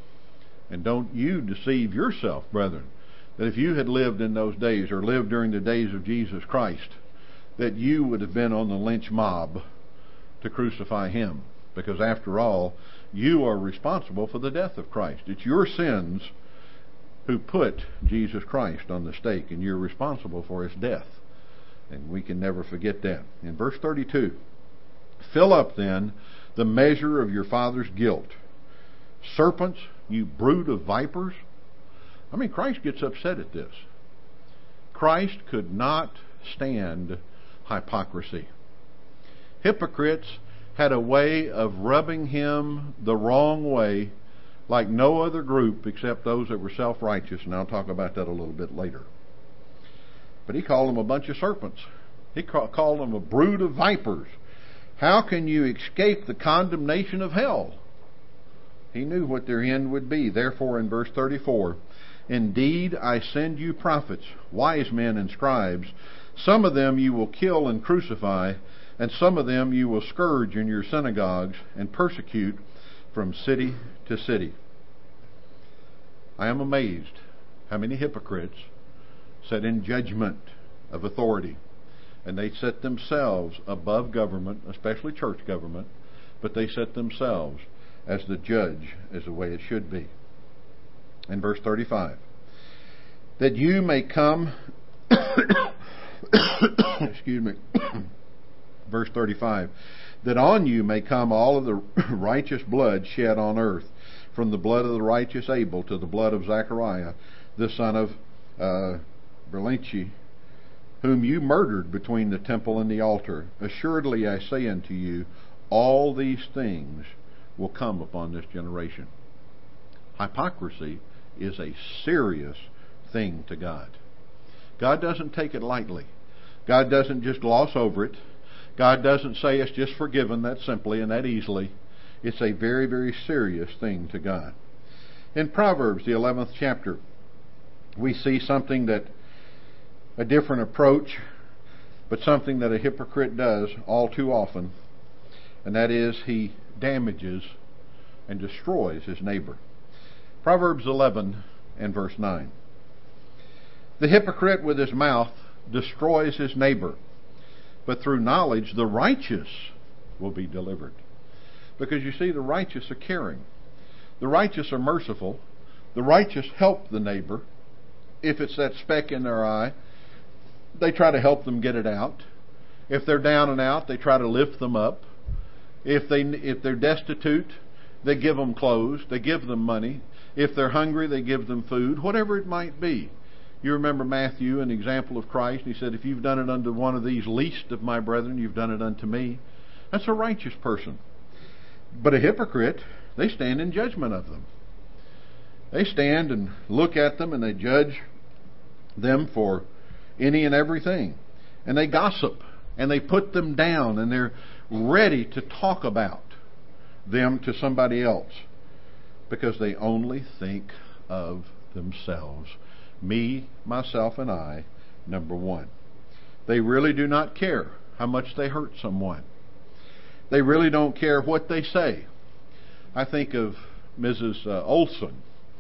And don't you deceive yourself, brethren, that if you had lived in those days, or lived during the days of Jesus Christ, that you would have been on the lynch mob to crucify Him. Because after all, you are responsible for the death of Christ. It's your sins who put Jesus Christ on the stake, and you're responsible for His death. And we can never forget that. In verse thirty-two, fill up then the measure of your father's guilt. Serpents, you brood of vipers. I mean, Christ gets upset at this. Christ could not stand hypocrisy. Hypocrites had a way of rubbing Him the wrong way like no other group except those that were self-righteous, and I'll talk about that a little bit later. But He called them a bunch of serpents. He called them a brood of vipers. How can you escape the condemnation of hell? He knew what their end would be. Therefore, in verse thirty-four, indeed, I send you prophets, wise men and scribes. Some of them you will kill and crucify, and some of them you will scourge in your synagogues and persecute from city to city. I am amazed how many hypocrites sit in judgment of authority, and they set themselves above government, especially church government, but they set themselves as the judge, as the way it should be. In verse thirty-five, that you may come excuse me verse thirty-five, that on you may come all of the righteous blood shed on earth, from the blood of the righteous Abel to the blood of Zechariah, the son of uh, Berlinchi, whom you murdered between the temple and the altar. Assuredly I say unto you, all these things will come upon this generation. Hypocrisy is a serious thing to God. God doesn't take it lightly. God doesn't just gloss over it. God doesn't say it's just forgiven that simply and that easily. It's a very, very serious thing to God. In Proverbs, the eleventh chapter, we see something that, a different approach, but something that a hypocrite does all too often, and that is he damages and destroys his neighbor. Proverbs eleven and verse nine. The hypocrite with his mouth destroys his neighbor, but through knowledge the righteous will be delivered. Because you see, the righteous are caring. The righteous are merciful. The righteous help the neighbor. If it's that speck in their eye, they try to help them get it out. If they're down and out, they try to lift them up. If they if they're destitute, they give them clothes. They give them money. If they're hungry, they give them food. Whatever it might be. You remember Matthew, an example of Christ. He said, if you've done it unto one of these least of my brethren, you've done it unto me. That's a righteous person. But a hypocrite, they stand in judgment of them. They stand and look at them and they judge them for any and everything. And they gossip and they put them down and they're ready to talk about them to somebody else because they only think of themselves. Me, myself, and I, number one. They really do not care how much they hurt someone. They really don't care what they say. I think of Missus Uh, Olson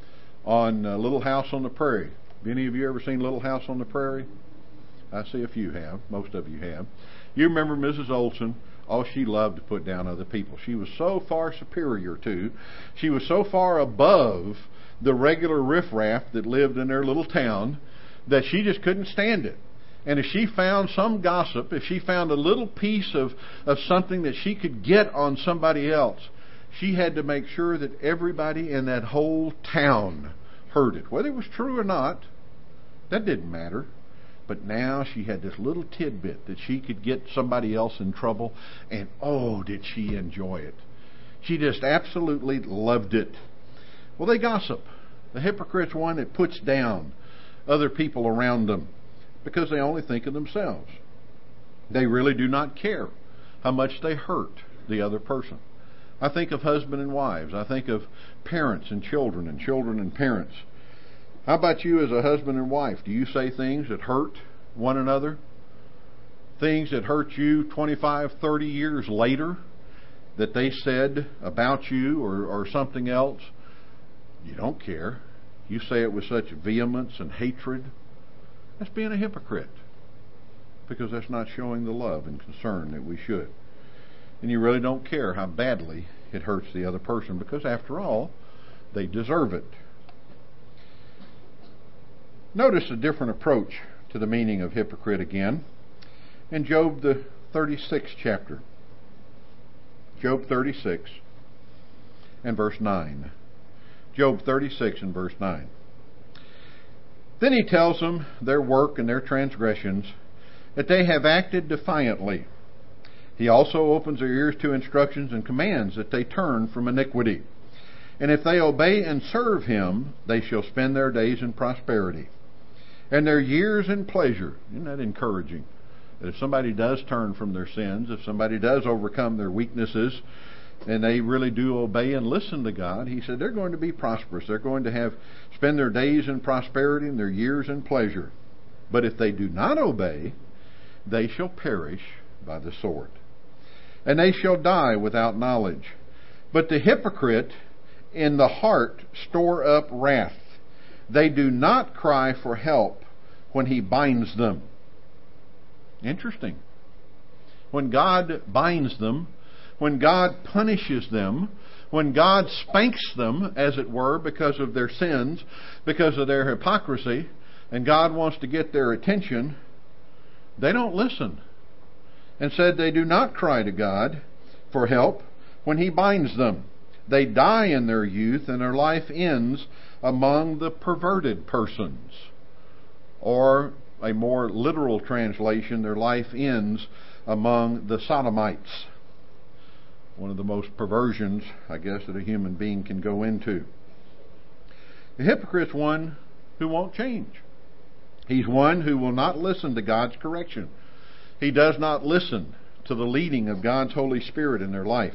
on uh, Little House on the Prairie. Have any of you ever seen Little House on the Prairie? I see a few have. Most of you have. You remember Missus Olson? Oh, she loved to put down other people. She was so far superior to, she was so far above the regular riffraff that lived in their little town that she just couldn't stand it. And if she found some gossip, if she found a little piece of, of something that she could get on somebody else, she had to make sure that everybody in that whole town heard it. Whether it was true or not, that didn't matter. But now she had this little tidbit that she could get somebody else in trouble, and oh, did she enjoy it. She just absolutely loved it. Well, they gossip. The hypocrite's one that puts down other people around them because they only think of themselves. They really do not care how much they hurt the other person. I think of husband and wives. I think of parents and children and children and parents. How about you as a husband and wife? Do you say things that hurt one another? Things that hurt you twenty-five, thirty years later that they said about you or, or something else? You don't care. You say it with such vehemence and hatred. That's being a hypocrite. Because that's not showing the love and concern that we should. And you really don't care how badly it hurts the other person, because after all, they deserve it. Notice a different approach to the meaning of hypocrite again in Job the thirty-sixth chapter. Job thirty-six and verse nine. Job thirty-six and verse nine. Then he tells them their work and their transgressions, that they have acted defiantly. He also opens their ears to instructions and commands that they turn from iniquity. And if they obey and serve him, they shall spend their days in prosperity, and their years in pleasure. Isn't that encouraging? That if somebody does turn from their sins, if somebody does overcome their weaknesses, and they really do obey and listen to God, he said they're going to be prosperous. They're going to have spend their days in prosperity and their years in pleasure. But if they do not obey, they shall perish by the sword, and they shall die without knowledge. But the hypocrite in the heart store up wrath. They do not cry for help when he binds them. Interesting. When God binds them, when God punishes them, when God spanks them, as it were, because of their sins, because of their hypocrisy, and God wants to get their attention, they don't listen. and said they do not cry to God for help when He binds them. They die in their youth, and their life ends among the perverted persons. Or, a more literal translation, their life ends among the sodomites. One of the most perversions, I guess, that a human being can go into. The hypocrite's one who won't change. He's one who will not listen to God's correction. He does not listen to the leading of God's Holy Spirit in their life.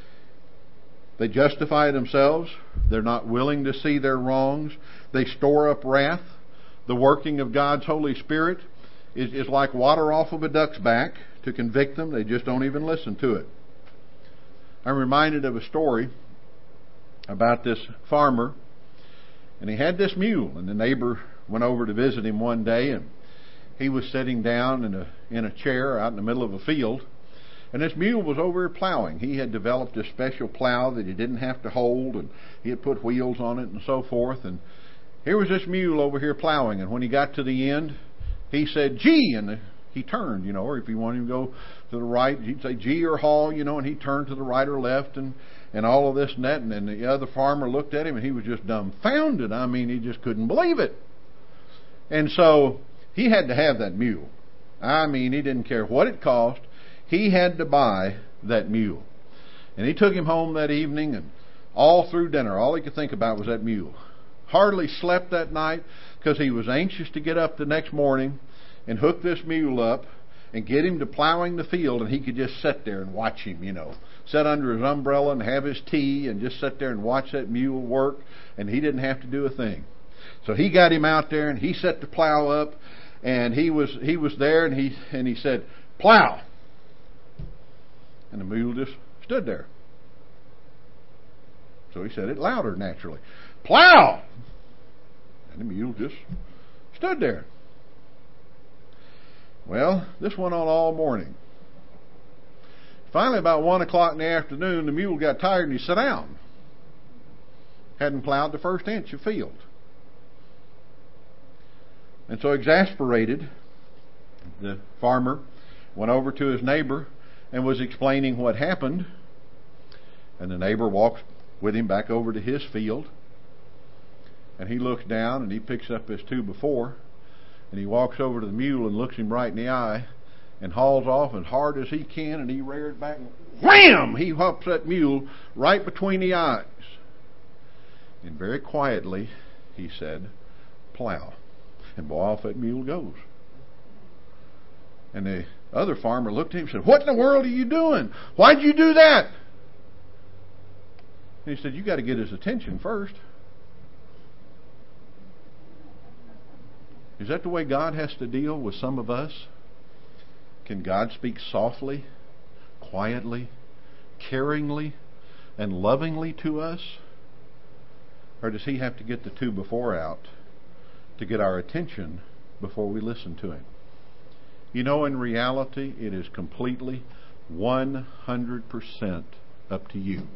They justify themselves. They're not willing to see their wrongs. They store up wrath. The working of God's Holy Spirit is, is like water off of a duck's back to convict them. They just don't even listen to it. I'm reminded of a story about this farmer, and he had this mule, and the neighbor went over to visit him one day, and he was sitting down in a in a chair out in the middle of a field, and this mule was over here plowing. He had developed a special plow that he didn't have to hold, and he had put wheels on it and so forth, and here was this mule over here plowing, and when he got to the end, he said, "Gee," and the, he turned, you know, or if you want him to go to the right, he'd say, "Gee," or "Haw," you know, and he turned to the right or left, and, and all of this and that, and then the other farmer looked at him, and he was just dumbfounded. I mean, he just couldn't believe it. And so he had to have that mule. I mean, he didn't care what it cost. He had to buy that mule. And he took him home that evening, and all through dinner, all he could think about was that mule. Hardly slept that night because he was anxious to get up the next morning and hook this mule up and get him to plowing the field, and he could just sit there and watch him, you know. Sit under his umbrella and have his tea and just sit there and watch that mule work, and he didn't have to do a thing. So he got him out there, and he set the plow up, and he was he was there, and he and he said, "Plow!" And the mule just stood there. So he said it louder, naturally. "Plow!" And the mule just stood there. Well, this went on all morning. Finally, about one o'clock in the afternoon, the mule got tired and he sat down. Hadn't plowed the first inch of field. And so, exasperated, the farmer went over to his neighbor and was explaining what happened. And the neighbor walks with him back over to his field. And he looks down and he picks up his two before. And he walks over to the mule and looks him right in the eye and hauls off as hard as he can, and he rears back and wham! He hops that mule right between the eyes. And very quietly he said, "Plow." And boy, off that mule goes. And the other farmer looked at him and said, "What in the world are you doing? Why'd you do that?" And he said, "You got to get his attention first." Is that the way God has to deal with some of us? Can God speak softly, quietly, caringly, and lovingly to us? Or does He have to get the two before out to get our attention before we listen to Him? You know, in reality, it is completely one hundred percent up to you.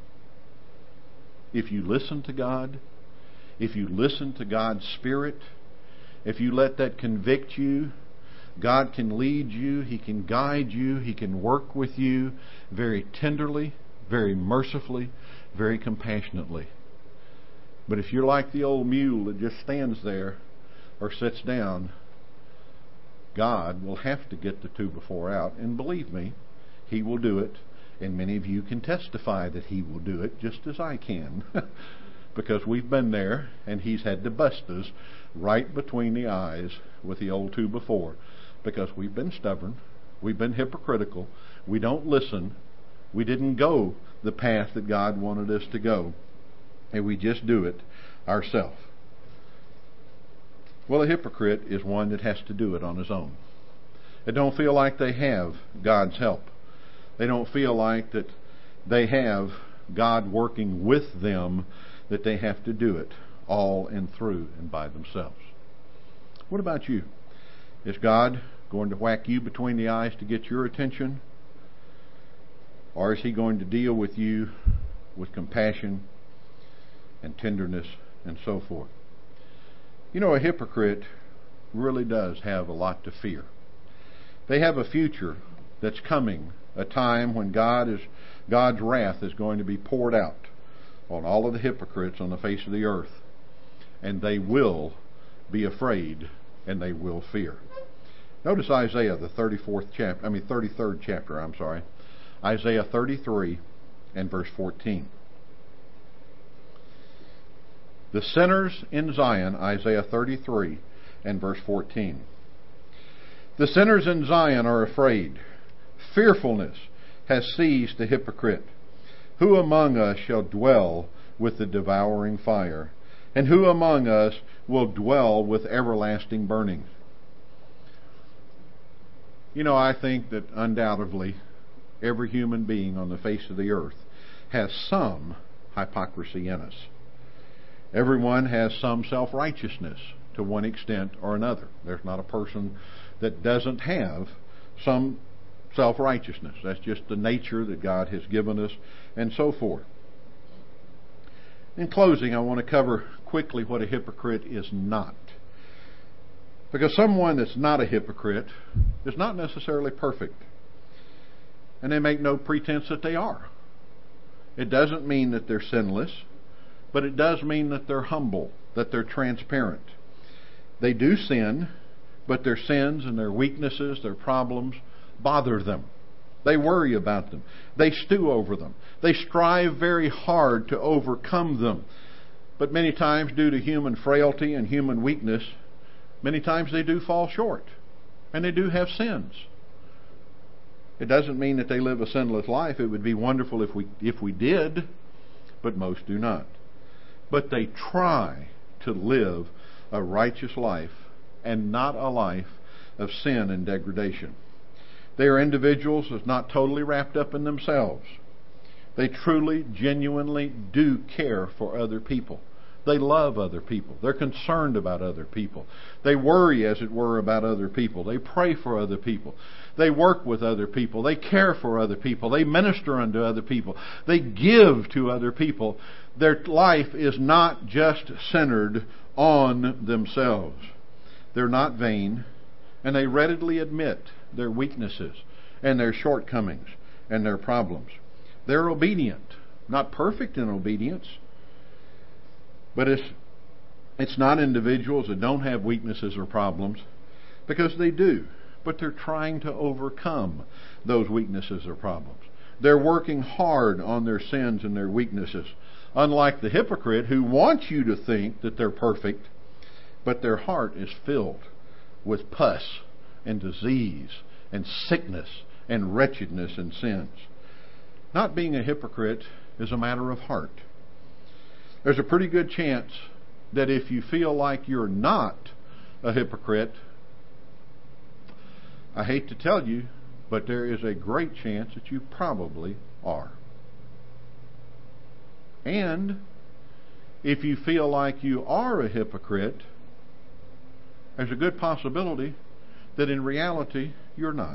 If you listen to God, if you listen to God's Spirit, if you let that convict you, God can lead you, He can guide you, He can work with you very tenderly, very mercifully, very compassionately. But if you're like the old mule that just stands there or sits down, God will have to get the two before out. And believe me, He will do it. And many of you can testify that He will do it, just as I can. Because we've been there, and He's had to bust us right between the eyes with the old two before. Because we've been stubborn, we've been hypocritical, we don't listen, we didn't go the path that God wanted us to go, and we just do it ourselves. Well, a hypocrite is one that has to do it on his own. They don't feel like they have God's help. They don't feel like that they have God working with them, that they have to do it all and through and by themselves. What about you? Is God going to whack you between the eyes to get your attention? Or is He going to deal with you with compassion and tenderness and so forth? You know, a hypocrite really does have a lot to fear. They have a future that's coming, a time when God is God's wrath is going to be poured out on all of the hypocrites on the face of the earth, and they will be afraid and they will fear. Notice Isaiah, the thirty-fourth chapter, I mean thirty-third chapter, I'm sorry. Isaiah thirty-three and verse fourteen. The sinners in Zion, Isaiah thirty-three and verse fourteen. The sinners in Zion are afraid. Fearfulness has seized the hypocrite. Who among us shall dwell with the devouring fire? And who among us will dwell with everlasting burning? You know, I think that undoubtedly every human being on the face of the earth has some hypocrisy in us. Everyone has some self-righteousness to one extent or another. There's not a person that doesn't have some self-righteousness. That's just the nature that God has given us, and so forth. In closing, I want to cover quickly what a hypocrite is not. Because someone that's not a hypocrite is not necessarily perfect. And they make no pretense that they are. It doesn't mean that they're sinless, but it does mean that they're humble, that they're transparent. They do sin, but their sins and their weaknesses, their problems, bother them. They worry about them. They stew over them. They strive very hard to overcome them. But many times, due to human frailty and human weakness, many times they do fall short. And they do have sins. It doesn't mean that they live a sinless life. It would be wonderful if we if we did, but most do not. But they try to live a righteous life and not a life of sin and degradation. They are individuals that's not totally wrapped up in themselves. They truly, genuinely do care for other people. They love other people. They're concerned about other people. They worry, as it were, about other people. They pray for other people. They work with other people. They care for other people. They minister unto other people. They give to other people. Their life is not just centered on themselves. They're not vain, and they readily admit their weaknesses and their shortcomings and their problems. They're obedient, not perfect in obedience, but it's it's not individuals that don't have weaknesses or problems, because they do, but they're trying to overcome those weaknesses or problems. They're working hard on their sins and their weaknesses, unlike the hypocrite who wants you to think that they're perfect, but their heart is filled with pus and disease and sickness and wretchedness and sins. Not being a hypocrite is a matter of heart. There's a pretty good chance that if you feel like you're not a hypocrite, I hate to tell you, but there is a great chance that you probably are. And if you feel like you are a hypocrite, there's a good possibility that in reality you're not.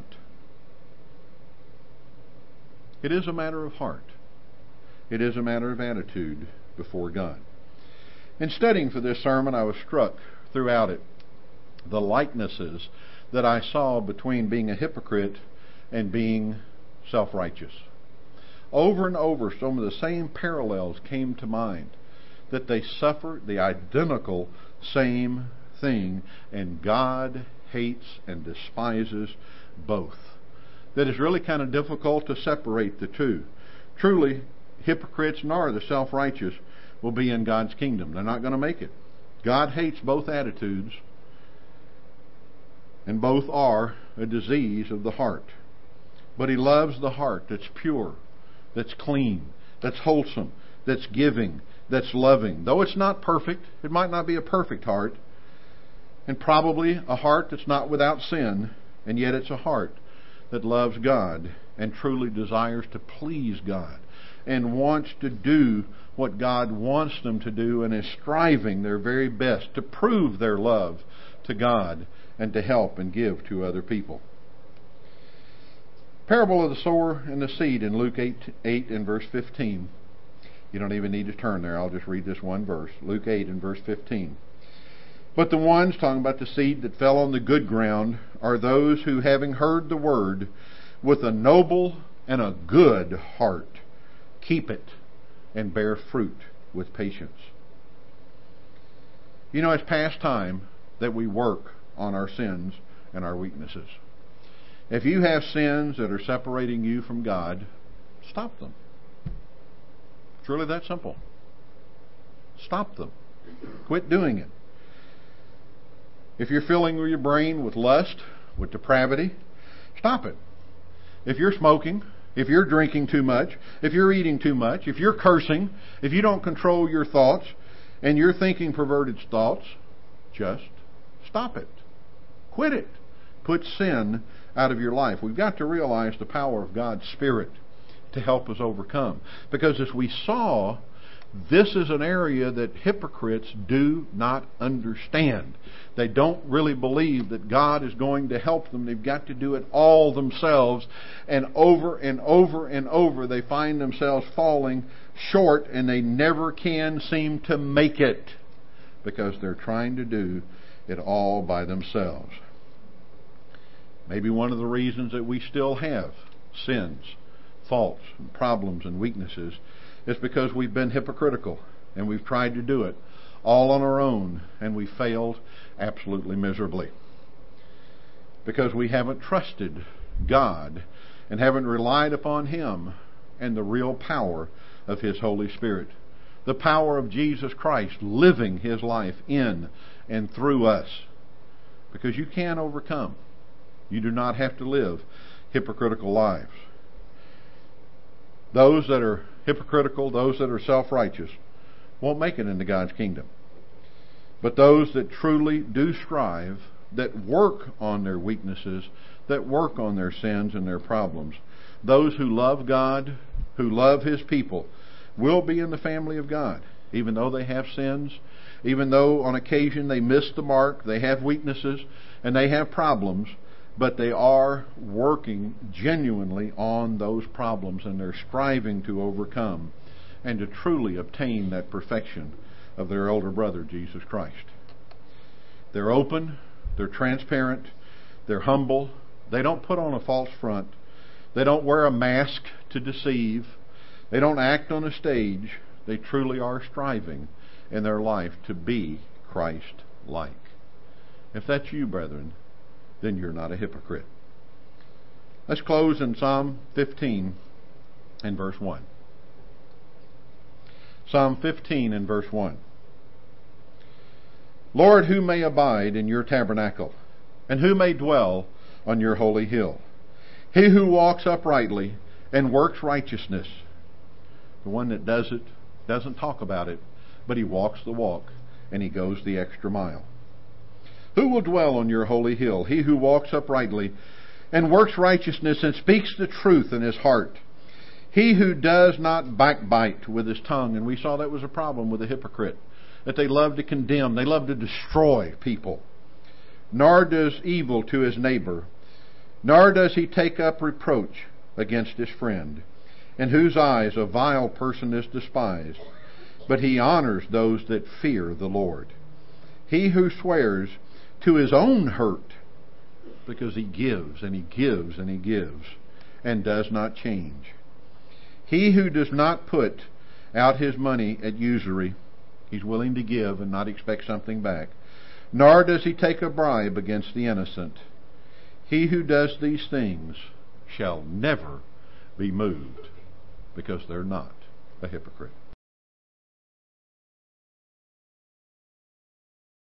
It is a matter of heart. It is a matter of attitude before God. In studying for this sermon, I was struck throughout it the likenesses that I saw between being a hypocrite and being self-righteous. Over and over, some of the same parallels came to mind, that they suffer the identical same thing, and God hates and despises both. That it's really kind of difficult to separate the two. Truly, hypocrites nor the self-righteous will be in God's kingdom. They're not going to make it. God hates both attitudes, and both are a disease of the heart. But He loves the heart that's pure, that's clean, that's wholesome, that's giving, that's loving. Though it's not perfect, it might not be a perfect heart, and probably a heart that's not without sin, and yet it's a heart that loves God and truly desires to please God and wants to do what God wants them to do, and is striving their very best to prove their love to God and to help and give to other people. Parable of the sower and the seed in Luke eight, eight and verse fifteen. You don't even need to turn there. I'll just read this one verse. Luke eight and verse fifteen. But the ones, talking about the seed that fell on the good ground, are those who, having heard the word, with a noble and a good heart. Keep it and bear fruit with patience. You know, it's past time that we work on our sins and our weaknesses. If you have sins that are separating you from God, stop them. It's really that simple. Stop them. Quit doing it. If you're filling your brain with lust, with depravity, stop it. If you're smoking, if you're drinking too much, if you're eating too much, if you're cursing, if you don't control your thoughts, and you're thinking perverted thoughts, just stop it. Quit it. Put sin out of your life. We've got to realize the power of God's Spirit to help us overcome. Because as we saw, this is an area that hypocrites do not understand. They don't really believe that God is going to help them. They've got to do it all themselves. And over and over and over they find themselves falling short, and they never can seem to make it because they're trying to do it all by themselves. Maybe one of the reasons that we still have sins, faults, and problems and weaknesses is because we've been hypocritical and we've tried to do it all on our own, and we failed absolutely miserably. Because we haven't trusted God and haven't relied upon Him and the real power of His Holy Spirit. The power of Jesus Christ living His life in and through us. Because you can overcome. You do not have to live hypocritical lives. Those that are hypocritical, those that are self-righteous, won't make it into God's kingdom. But those that truly do strive, that work on their weaknesses, that work on their sins and their problems, those who love God, who love His people, will be in the family of God, even though they have sins, even though on occasion they miss the mark, they have weaknesses, and they have problems, but they are working genuinely on those problems, and they're striving to overcome and to truly obtain that perfection of their elder brother, Jesus Christ. They're open, they're transparent, they're humble, they don't put on a false front, they don't wear a mask to deceive, they don't act on a stage. They truly are striving in their life to be Christ-like. If that's you, brethren, then you're not a hypocrite. Let's close in Psalm fifteen and verse one. Psalm fifteen and verse one. Lord, who may abide in your tabernacle, and who may dwell on your holy hill? He who walks uprightly and works righteousness. The one that does it doesn't talk about it, but he walks the walk and he goes the extra mile. Who will dwell on your holy hill? He who walks uprightly and works righteousness and speaks the truth in his heart. He who does not backbite with his tongue. And we saw that was a problem with the hypocrite, that they love to condemn, they love to destroy people. Nor does evil to his neighbor, nor does he take up reproach against his friend, in whose eyes a vile person is despised, but he honors those that fear the Lord. He who swears to his own hurt, because he gives and he gives and he gives and does not change. He who does not put out his money at usury, he's willing to give and not expect something back, nor does he take a bribe against the innocent. He who does these things shall never be moved, because they're not a hypocrite.